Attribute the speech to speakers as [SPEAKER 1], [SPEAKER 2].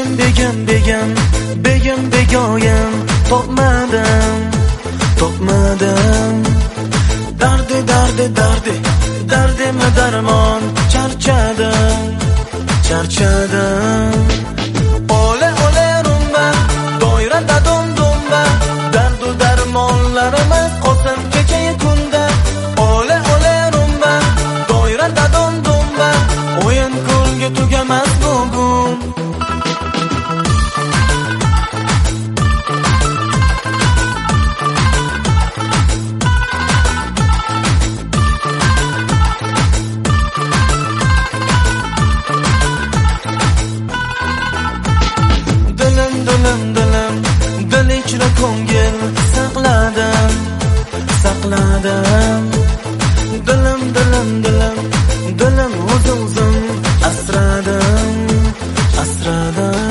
[SPEAKER 1] begim begoyim topmadim. Dardime darmon charchadim. Ole rumba, doirada dumba, dardu darmonlarimiz qolsin kechayu kunda. Ole rumba, doirada dumba, o'yin kulgi tugamas bugun. Dil ichra ko'ngil saqladim. Dilim o'zim asradim.